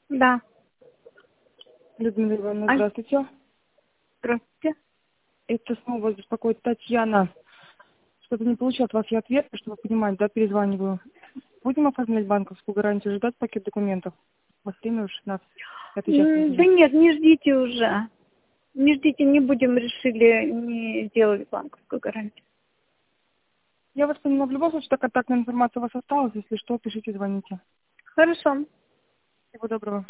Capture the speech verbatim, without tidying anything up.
Да. Людмила Ивановна, А- здравствуйте. Здравствуйте. Это снова вас беспокоит Татьяна. Что-то не получил от вас я ответ, чтобы понимать, да, перезваниваю. Будем оформлять банковскую гарантию, ждать пакет документов? У вас время уже шестнадцать. Это сейчас не М, Да сижу. нет, не ждите уже. Не ждите, не будем, решили не делать банковскую гарантию. Я вас поняла, в любом случае, контактная информация у вас осталась. Если что, пишите, звоните. Хорошо. Всего доброго.